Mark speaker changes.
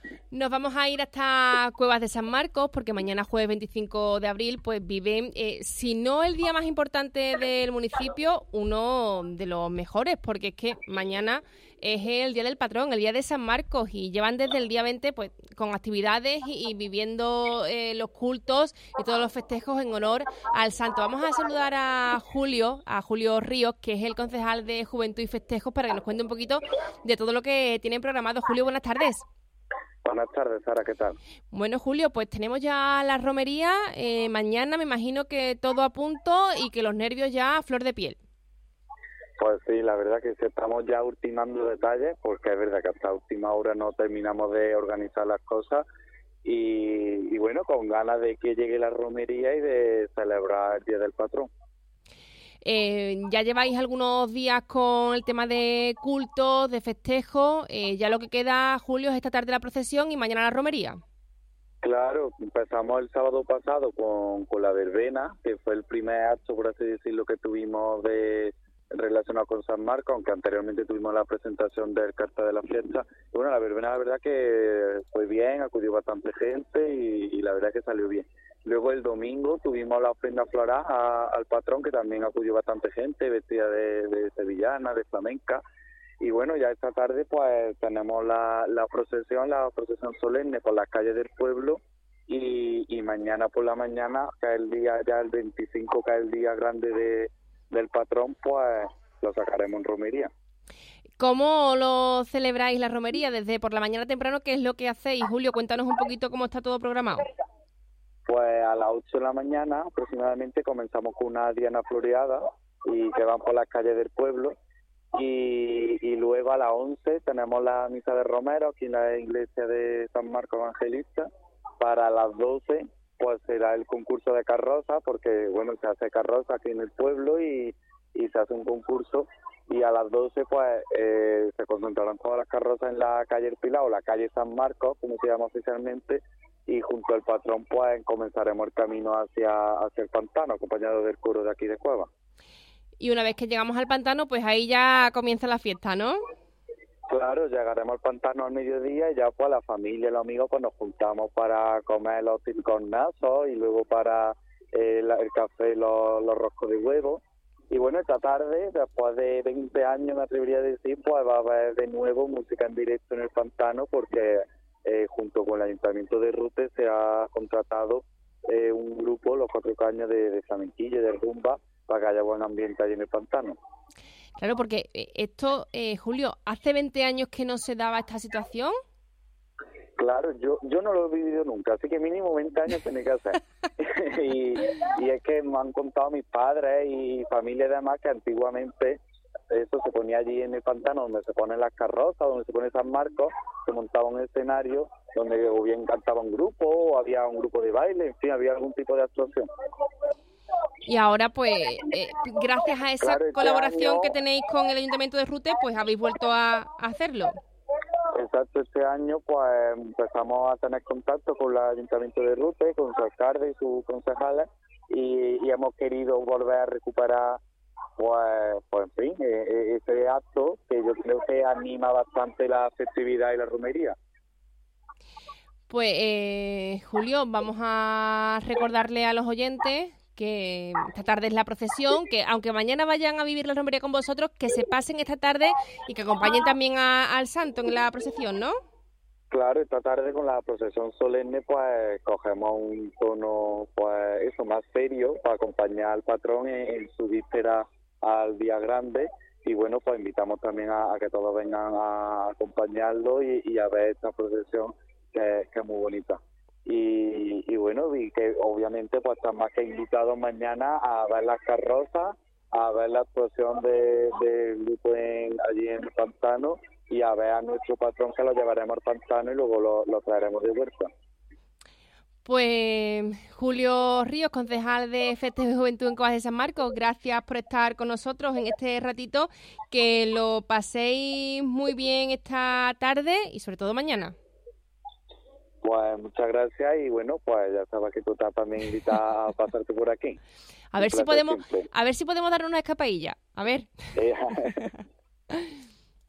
Speaker 1: Nos vamos a ir hasta Cuevas de San Marcos porque mañana jueves 25 de abril pues viven, si no el día más importante del municipio, uno de los mejores, porque es que mañana es el Día del Patrón, el Día de San Marcos, y llevan desde el día 20 pues con actividades y viviendo los cultos y todos los festejos en honor al santo. Vamos a saludar a Julio Ríos, que es el concejal de Juventud y Festejos, para que nos cuente un poquito de todo lo que tienen programado. Julio, buenas tardes.
Speaker 2: Buenas tardes, Sara, ¿qué tal?
Speaker 1: Bueno, Julio, pues tenemos ya la romería. Mañana me imagino que todo a punto y que los nervios ya a flor de piel.
Speaker 2: Pues sí, la verdad que estamos ya ultimando detalles, porque es verdad que hasta última hora no terminamos de organizar las cosas y bueno, con ganas de que llegue la romería y de celebrar el Día del Patrón.
Speaker 1: Ya lleváis algunos días con el tema de cultos, de festejos. Ya lo que queda, Julio, es esta tarde la procesión y mañana la romería.
Speaker 2: Claro, empezamos el sábado pasado con la verbena, que fue el primer acto, por así decirlo, que tuvimos relacionado con San Marcos, aunque anteriormente tuvimos la presentación del cartel de la fiesta. Y bueno, la verbena la verdad que fue bien, acudió bastante gente y la verdad que salió bien. Luego el domingo tuvimos la ofrenda floral al patrón, que también acudió bastante gente, vestida de sevillana, de flamenca. Y bueno, ya esta tarde pues tenemos la procesión solemne por las calles del pueblo y mañana por la mañana, que es el día ya el 25, que es el día grande del patrón, pues lo sacaremos en romería.
Speaker 1: ¿Cómo lo celebráis la romería? Desde por la mañana temprano, ¿qué es lo que hacéis? Julio, cuéntanos un poquito cómo está todo programado.
Speaker 2: Pues a las 8 de la mañana aproximadamente comenzamos con una diana floreada y que van por las calles del pueblo y luego a las 11 tenemos la misa de Romero aquí en la iglesia de San Marcos Evangelista. Para las 12 pues será el concurso de carroza, porque bueno, se hace carroza aquí en el pueblo y se hace un concurso y a las 12 pues se concentrarán todas las carrozas en la calle El Pilar o la calle San Marcos, como se llama oficialmente, y junto al patrón pues comenzaremos el camino hacia el pantano, acompañado del coro de aquí de Cueva.
Speaker 1: Y una vez que llegamos al pantano, pues ahí ya comienza la fiesta, ¿no?
Speaker 2: Claro, llegaremos al pantano al mediodía y ya pues la familia y los amigos pues nos juntamos para comer los circonazos y luego para el café, los roscos de huevo. Y bueno, esta tarde, después de 20 años, me atrevería a decir, pues va a haber de nuevo música en directo en el pantano, porque junto con el Ayuntamiento de Rute se ha contratado un grupo, los 4 caños de flamenquillo y de rumba, para que haya buen ambiente allí en el pantano.
Speaker 1: Claro, porque esto, Julio, ¿hace 20 años que no se daba esta situación?
Speaker 2: Claro, yo no lo he vivido nunca, así que mínimo 20 años tiene que hacer. y es que me han contado mis padres y familia y demás que antiguamente eso se ponía allí en el pantano donde se ponen las carrozas, donde se pone San Marcos, se montaba un escenario donde o bien cantaba un grupo o había un grupo de baile, en fin, había algún tipo de actuación.
Speaker 1: Y ahora, pues, gracias a esa colaboración que tenéis con el Ayuntamiento de Rute, pues habéis vuelto a hacerlo.
Speaker 2: Exacto, este año pues empezamos a tener contacto con el Ayuntamiento de Rute, con su alcalde y sus concejales, y hemos querido volver a recuperar pues en fin, ese acto que yo creo que anima bastante la festividad y la romería.
Speaker 1: Pues, Julio, vamos a recordarle a los oyentes que esta tarde es la procesión, que aunque mañana vayan a vivir la romería con vosotros, que se pasen esta tarde y que acompañen también al santo en la procesión, ¿no?
Speaker 2: Claro, esta tarde con la procesión solemne pues cogemos un tono pues eso más serio para acompañar al patrón en su víspera al día grande y bueno, pues invitamos también a que todos vengan a acompañarlo y a ver esta procesión que es muy bonita. Y bueno, y que obviamente pues están más que invitados mañana a ver las carrozas, a ver la actuación del grupo allí en el pantano y a ver a nuestro patrón, que lo llevaremos al pantano y luego lo traeremos de vuelta.
Speaker 1: Pues Julio Ríos, concejal de Festejos de Juventud en Cuevas de San Marcos, gracias por estar con nosotros en este ratito, que lo paséis muy bien esta tarde y sobre todo mañana.
Speaker 2: Pues muchas gracias y bueno, pues ya sabes que tú estás también invitada a pasarte por aquí.
Speaker 1: A ver si podemos darnos una escapadilla. A ver.